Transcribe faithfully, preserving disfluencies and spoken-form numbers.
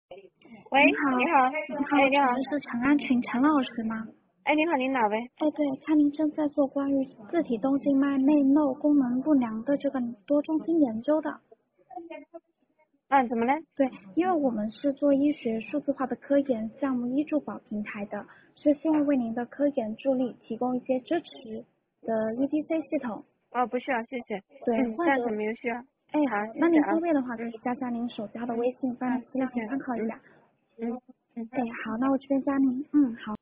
喂， 您好， 你好， 您好， 哎，你好， 请问是陈安群陈老师吗？ 哎，你好，您哪位？ 哎，对，看您正在做关于自体动静脉内漏功能不良的这个多中心研究的。 嗯，怎么了？ 对，因为我们是做医学数字化的科研项目医助宝平台的，是希望为您的科研助力提供一些支持的 E D C 系统。 哦，不需要，谢谢。 对， 嗯， 或者， 暂时没有需要。 哎， 好， 好，那您谢谢啊。 方便的话可嗯以加加您手机号的嗯， 微信，方好， 便资料可以谢谢。嗯参考一下。 嗯嗯。 哎，好，那我这边加您。嗯，好。